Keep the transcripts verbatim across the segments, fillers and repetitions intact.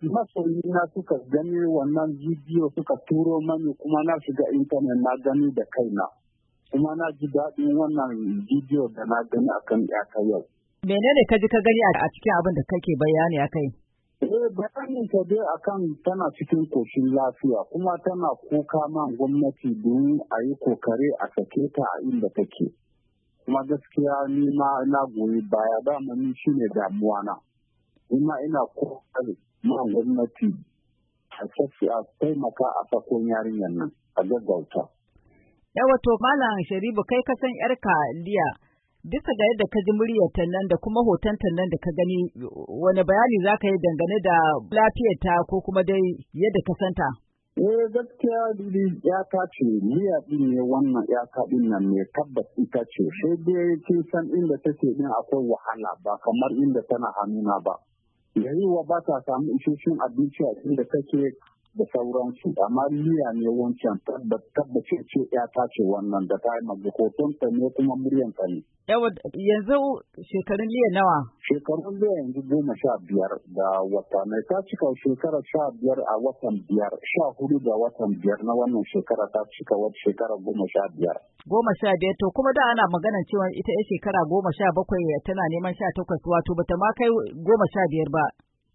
masoyina suka gani wannan bidiyo suka turo mani kuma na shiga intanet na gani da kaina. Kuma na ji daɗin wannan bidiyo da na gani akan ƴata yau. Menene ka ji ka gani a cikin abin da kake bayani a kai? Eh, bayanin ta dai akan tana cikin koshin lafiya kuma tana kuka man gwamnati don a yi kokari a sake ta a inda take. Kuma gaskiya ni ma na goyi baya dama ni shine damuwa na. Ina ina kokari man gwamnati a sake a taimaka a sakon yarinyar nan a gaggauta. Yawa to Malam Sharibu kai ka san yarka Liya. Bisa ga yadda ka ji muryarta nan da kuma hotonta nan da ka gani, wani bayani za ka yi dangane da lafiyarta ko kuma dai yadda ka santa? Eh, gaskiya didi ya ta ce Liya din ne wannan ya ta din nan ne tabbas ita ce. Sai dai kin san inda take din akwai wahala ba kamar inda tana hannuna ba. Yayiwa ba ta samu isasshen abinci a inda take da sauransu, amma Liya ne wancan tabbace ce ya ta ce wannan da ta yi maga hotonta ne kuma muryanta ne. Yawa yanzu shekarun Liya nawa? Shekarun Liya yanzu goma sha biyar da wata mai ta cika shekara sha biyar a watan biyar sha hudu da watan biyar na wannan shekara ta cika wata shekara goma sha biyar. Goma sha biyar to kuma da ana magana cewa ita ya shekara goma sha bakwai tana neman sha takwas wato bata ma kai goma sha biyar ba.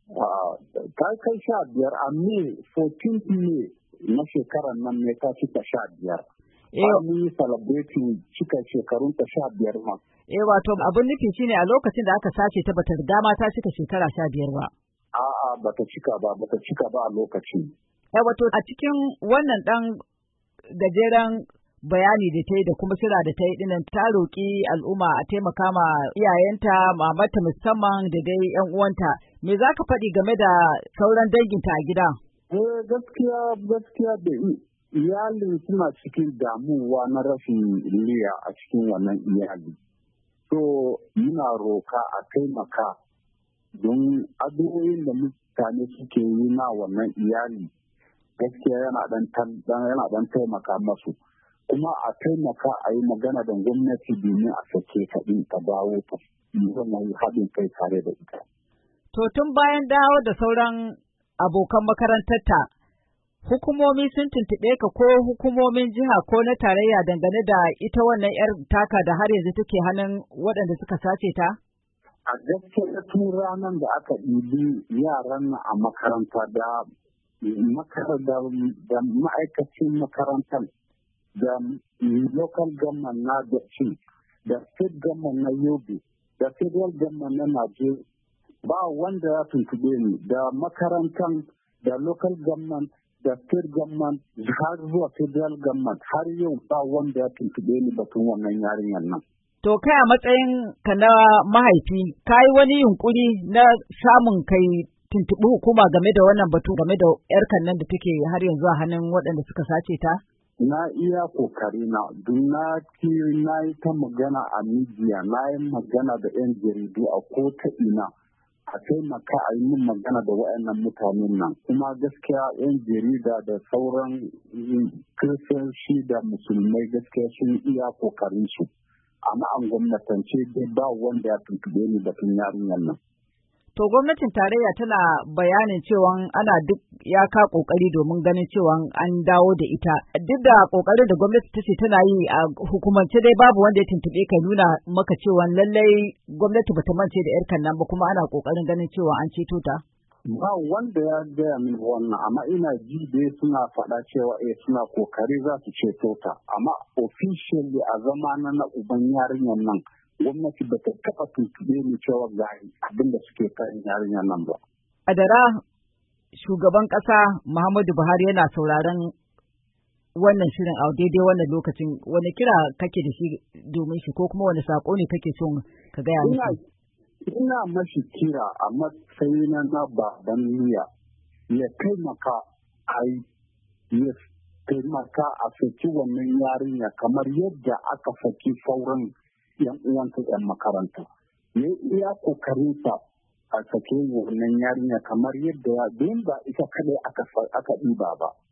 Ta kai sha biyar a May fourteenth May na shekarar nan ne ta cika sha biyar. An yi celebrating cika shekarun ta sha biyar ma. Eh wato abin nufi shine a lokacin da aka sace ta bata riga ma ta cika shekara sha biyar ba. A'a bata cika ba bata cika ba a lokacin. Eh wato a cikin wannan dan gajeren bayani da ta yi da kuma shira da ta yi dinan ta roƙi al'umma a taimaka ma iyayenta, mamata musamman da dai yan uwanta. Me za ka faɗi game da sauran danginta a gida? Eh gaskiya gaskiya da iyalin suna cikin damuwa na rashin Liya a cikin wannan iyali. So muna roka a taimaka don addu'o'in da mutane suke yi na wannan iyali gaskiya yana dan taimaka masu. Kuma a taimaka a yi magana da gwamnati domin a sake ta ɗin ta dawo ta yi haɗin kai tare da ita. To tun bayan dawo da sauran abokan makarantarta, hukumomi sun tuntuɓe ka ko hukumomin jiha ko na tarayya dangane da ita wannan 'yar taka da har yanzu take hannun waɗanda suka sace ta? A gaskiya tun ranar da aka ɗibi yaran a makaranta da ma'aikacin makarantar da local government na Dabci da state government na Yobe da federal government na Najeriya ba wanda ya tuntube ni da makarantar da local government da state government har zuwa federal government har yau ba wanda ya tuntube ni batun wannan yarinyar nan. To kai a matsayin ka na mahaifi ka yi wani yunkuri na samun kai tuntuɓi hukuma game da wannan batu game da 'yarkan nan da take har yanzu a hannun waɗanda suka sace ta? Na iya kokari na na na yi ta magana a media na yi magana da 'yan jaridu a ko ta ina a taimaka a yi min magana da waɗannan mutanen nan kuma gaskiya 'yan jarida da sauran kiristoci da musulmai gaskiya sun iya kokarin su amma an gwamnatance dai ba wanda ya tuntube ni batun yarinyar nan. To gwamnatin tarayya tana bayanin cewa ana duk ya ka kokari domin ganin cewa an dawo da ita. Duk da kokarin da gwamnati ta ce tana yi a hukumance dai babu wanda ya tuntube ka nuna maka cewa lallai gwamnati bata mance da yarkan nan ba kuma ana kokarin ganin cewa an ceto ta. Ba wanda ya gaya min wannan amma ina ji dai suna faɗa cewa eh suna kokari za su ceto ta amma officially a zamana na uban yarinyar nan gwamnati ba ta taɓa tuntube ni cewa ga abin da suke kan yarinyar nan ba. A dara shugaban ƙasa Muhammadu Buhari yana sauraron wannan shirin a daidai wannan lokacin wani kira kake da shi domin shi ko kuma wani sako ne kake son ka gaya mishi? Ina mashi kira a matsayin na baban Liya ya taimaka a ya taimaka a saki wannan yarinya kamar yadda aka saki sauran yan uwanta yan makaranta. Ya iya kokarinsa a sake wannan yarinya kamar yadda ya don ba ita kadai aka ɗiba ba.